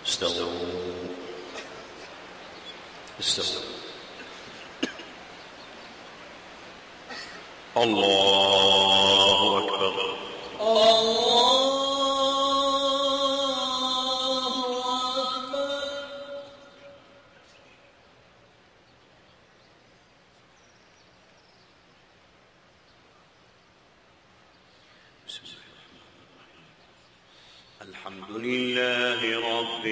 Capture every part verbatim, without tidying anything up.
استووا استووا الله أكبر الله أكبر. الحمد لله رب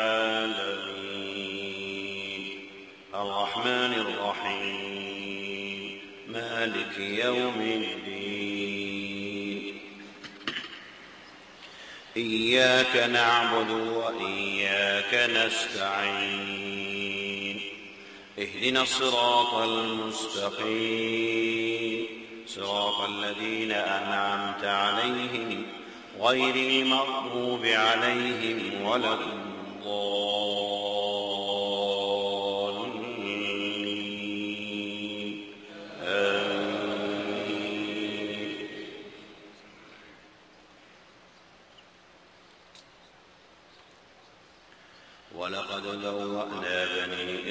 العالمين الرحمن الرحيم مالك يوم الدين إياك نعبد وإياك نستعين اهدنا الصراط المستقيم صراط الذين أنعمت عليهم غير المغضوب عليهم ولا الضالين آمين. ولقد بوأنا بني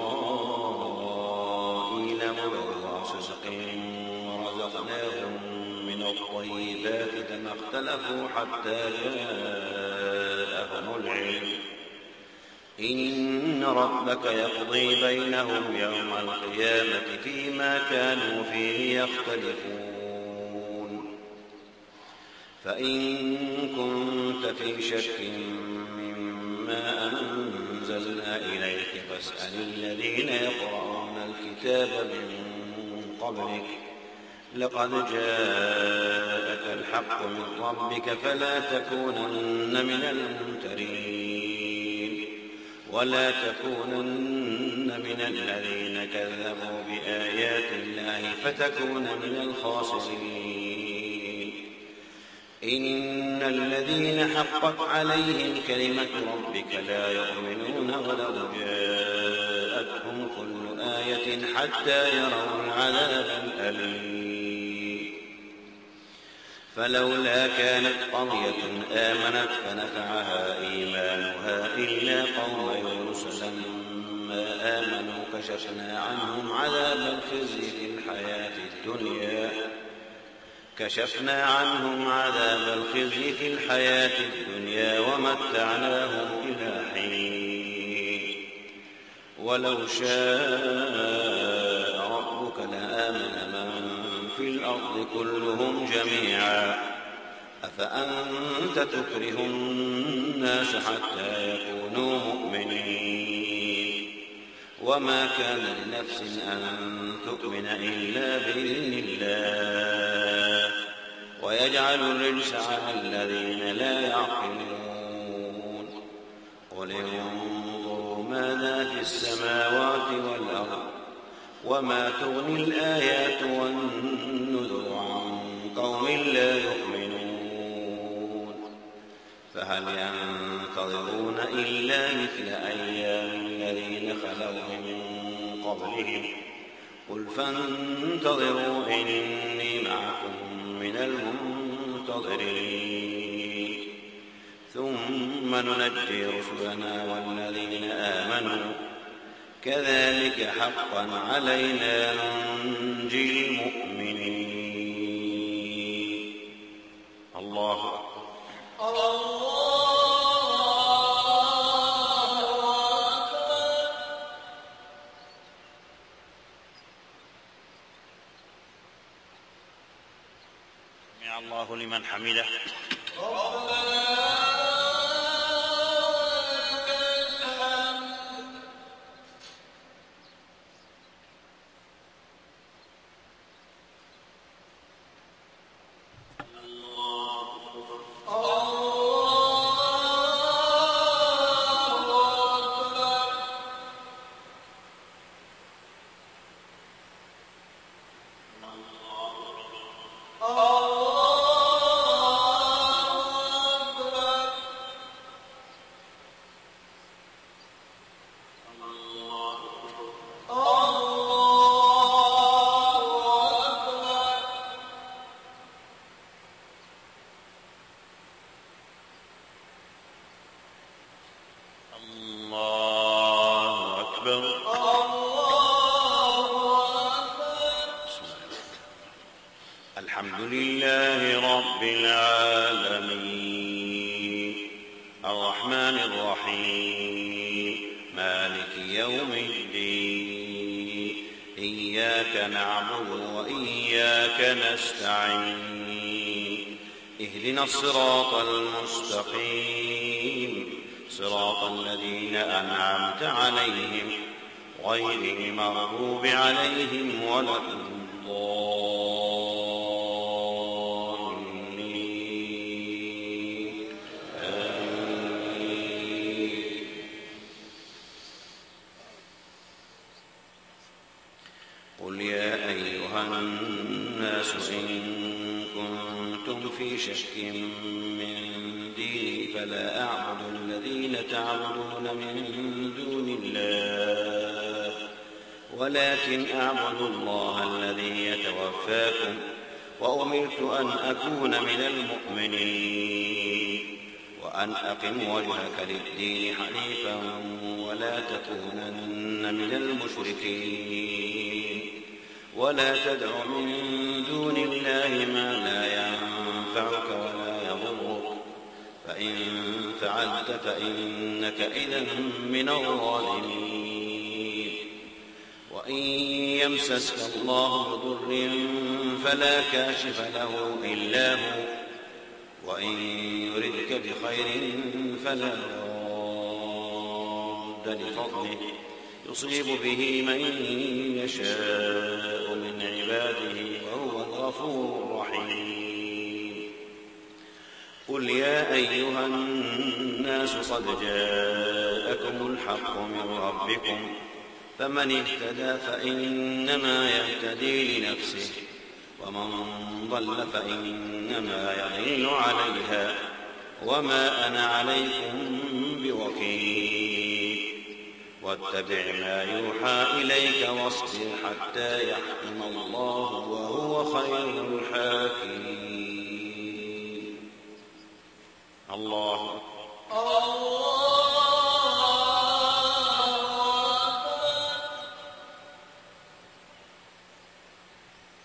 إسرائيل مبوأ صدق ورزقناهم من الطيبات فما اختلفوا حتى جاءهم العلم إن ربك يقضي بينهم يوم القيامة فيما كانوا فيه يختلفون. فإن كنت في شك مما أنزلنا إليك فاسأل الذين يقرؤون الكتاب من قبلك لقد جاءك الحق من ربك فلا تكونن من الممترين ولا تكونن من الذين كذبوا بآيات الله فتكون من الخاسرين. إن الذين حقت عليهم كلمة ربك لا يؤمنون ولو جاءتهم كل آية حتى يروا العذاب الأليم. فلولا كانت قرية آمنت فنفعها إيمانها إلا قوم يونس لما آمنوا كشفنا عنهم عذاب الخزي في الحياة الدنيا كشفنا عنهم عذاب الخزي في الحياة الدنيا ومتعناهم إلى حين. ولو شاء ربك لآمن من في الأرض كلهم جميعا أفأنت تكره الناس حتى يكونوا مؤمنين. وما كان لنفس أن تؤمن إلا بإذن الله ويجعل الرجس على الذين لا يعقلون. قل انظروا ماذا في السماوات والأرض وما تغني الآيات والنذر عن قوم لا يؤمنون. فهل ينتظرون إلا مثل أيام الذين خلوا من قبلهم قل فانتظروا إني معكم من المنتظرين ثم ننجي رسلنا والذين آمنوا كذلك حقا علينا ننجي المؤمنين. الله أكبر. سمع الله لمن حمده. الله الله أكبر. الله أكبر. الحمد لله رب العالمين الرحمن الرحيم مالك يوم الدين إياك نعبد وإياك نستعين اهدنا الصراط المستقيم صراط الذين أنعمت عليهم غير المغضوب عليهم ولا الضالين آمين. قل يا أيها الناس إن كنتم في شك من ديني فلا أعبد الذين تعبدون من دون الله ولكن أعبد الله الذي يتوفاكم وأمرت أن أكون من المؤمنين وأن أقم وجهك للدين حنيفا ولا تكونن من المشركين ولا تدع من دون الله ما لا ينفعك ولا يضرك فإن فعلت فإنك إذن من الظالمين وإن يمسسك الله بضر فلا كاشف له إلا هو وإن يردك بخير فلا راد لفضله يصيب به من يشاء من عباده وهو الغفور الرحيم. قل يا أيها الناس قد جاءكم الحق من ربكم فمن اهتدى فإنما يهتدي لنفسه ومن ضل فإنما يضل عليها وما أنا عليكم بوكيل واتبع ما يوحى إليك واصبر حتى يحكم الله وهو خير الحاكمين. الله الله